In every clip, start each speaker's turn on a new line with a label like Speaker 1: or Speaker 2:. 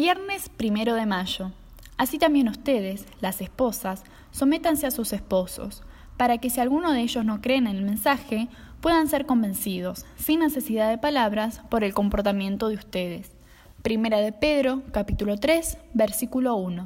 Speaker 1: Viernes 1 de mayo. Así también ustedes, las esposas, sométanse a sus esposos, para que si alguno de ellos no cree en el mensaje, puedan ser convencidos, sin necesidad de palabras, por el comportamiento de ustedes. Primera de Pedro, capítulo 3, versículo 1.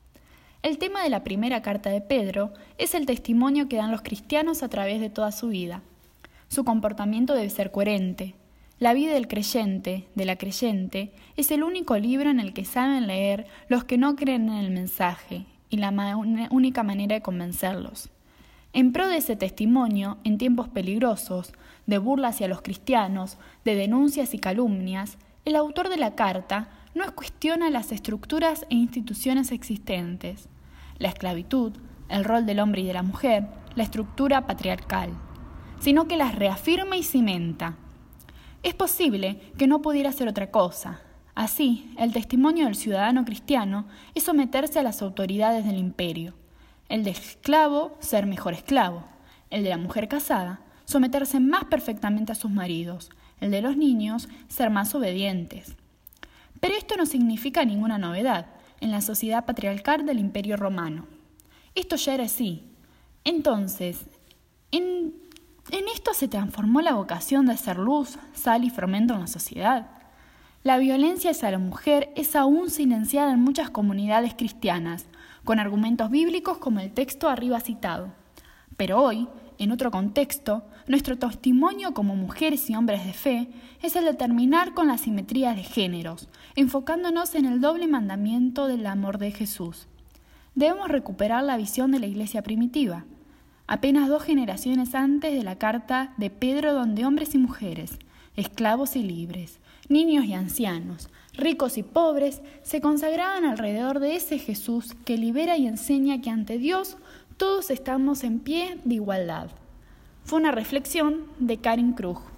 Speaker 1: El tema de la primera carta de Pedro es el testimonio que dan los cristianos a través de toda su vida. Su comportamiento debe ser coherente. La vida del creyente, de la creyente, es el único libro en el que saben leer los que no creen en el mensaje y la única manera de convencerlos. En pro de ese testimonio, en tiempos peligrosos, de burla hacia los cristianos, de denuncias y calumnias, el autor de la carta no cuestiona las estructuras e instituciones existentes, la esclavitud, el rol del hombre y de la mujer, la estructura patriarcal, sino que las reafirma y cimenta. Es posible que no pudiera ser otra cosa. Así, el testimonio del ciudadano cristiano es someterse a las autoridades del imperio. El de esclavo, ser mejor esclavo. El de la mujer casada, someterse más perfectamente a sus maridos. El de los niños, ser más obedientes. Pero esto no significa ninguna novedad en la sociedad patriarcal del Imperio Romano. Esto ya era así. Entonces, ¿en esto se transformó la vocación de ser luz, sal y fermento en la sociedad? La violencia hacia la mujer es aún silenciada en muchas comunidades cristianas, con argumentos bíblicos como el texto arriba citado. Pero hoy, en otro contexto, nuestro testimonio como mujeres y hombres de fe es el de terminar con la simetría de géneros, enfocándonos en el doble mandamiento del amor de Jesús. Debemos recuperar la visión de la iglesia primitiva, apenas 2 generaciones antes de la carta de Pedro, donde hombres y mujeres, esclavos y libres, niños y ancianos, ricos y pobres, se consagraban alrededor de ese Jesús que libera y enseña que ante Dios todos estamos en pie de igualdad. Fue una reflexión de Karin Krug.